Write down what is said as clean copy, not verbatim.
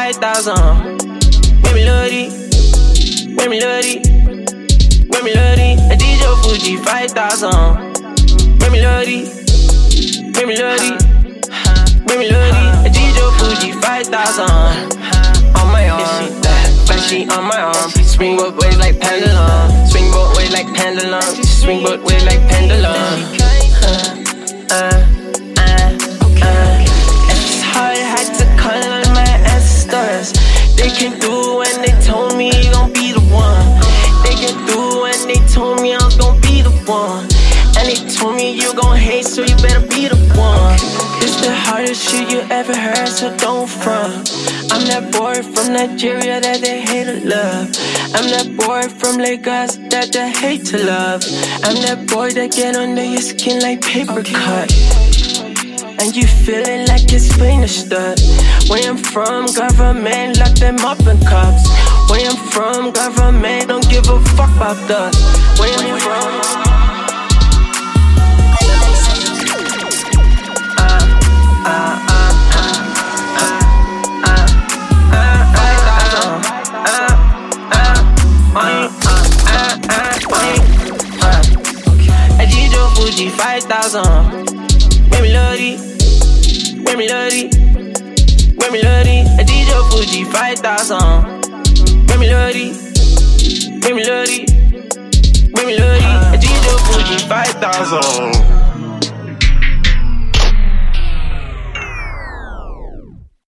5,000. Make me love it, make me love it, make me love it. A DJ Fuji 5,000. Make me love it, make me love it, make me love it. A DJ Fuji 5,000. On my arm, flashy on my arm. Swing both ways like pendulum. Swing both ways like pendulum. Swing both ways like pendulum. It's hard, had to call on my ancestors. They came through when they told me you gon' be the one. They came through when they told me I was gon' be the one. And they told me you gon' hate, so you better be the one. It's the hardest shit you ever heard, so don't front. I'm that boy from Nigeria that they hate to love. I'm that boy from Lagos that they hate to love. I'm that boy that get under your skin like paper cut. And you feeling like it's finished up. Where I'm from, government lock them up in cuffs. Where I'm from, government don't give a fuck about us. Where I'm from. Fuji 5,000. Make me love it, make me love it, make me love it. A DJ Fuji 5,000. Make me love it, make me love it, make me love it. A DJ Fuji 5,000.